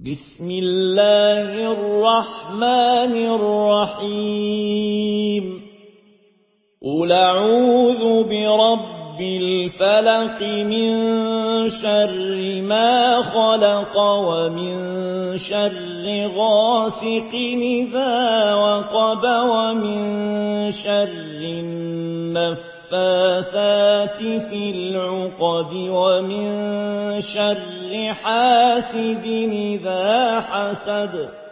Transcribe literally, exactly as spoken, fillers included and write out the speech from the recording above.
بسم الله الرحمن الرحيم قل أعوذ برب الفلق من شر ما خلق ومن شر غاسق إذا وقب ومن شر النفاثات في العقد ومن شر حاسد إذا حسد